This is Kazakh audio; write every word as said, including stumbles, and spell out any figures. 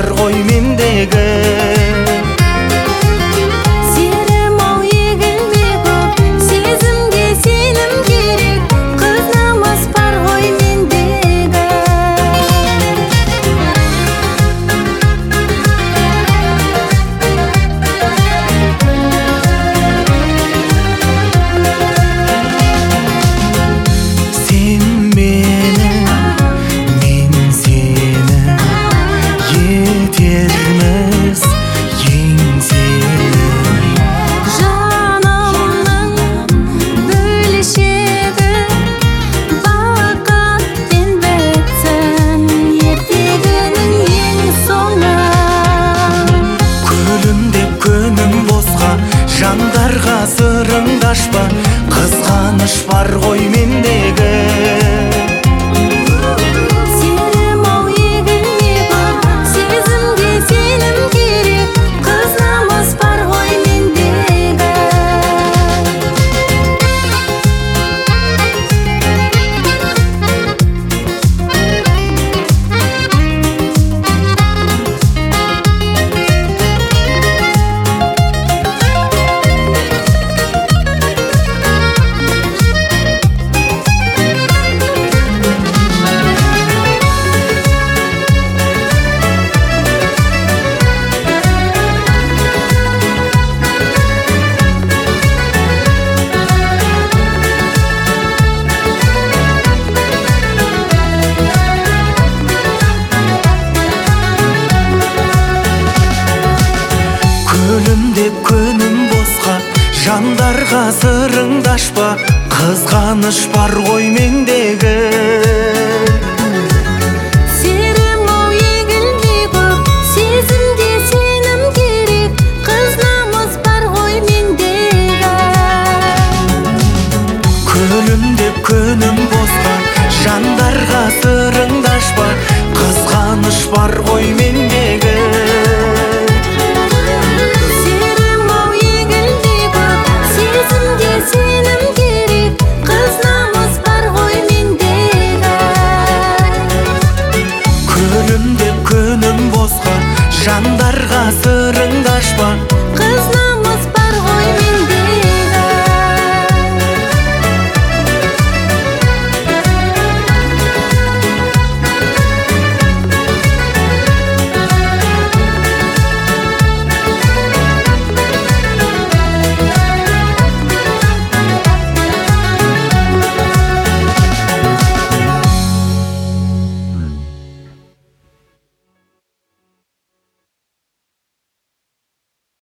бар ғой мендегі. Жандарға сырыңды ашпа, қызғаныш бар ғой мендегі. Сенім ау егілме көп, сезімге сенім керек, қыз намыс бар ғой мендегі. Өлімде күнім босқа, жандарға сырыңды ашпа, қызғаныш бар ғой мендегі. Сенім ау егілме көп, сезімге сенім керек, қыз намыс бар ғой мендегі. Өлімде күнім босқа, жандарға сырыңды ашпа, қызғаныш бар ғой мендегі.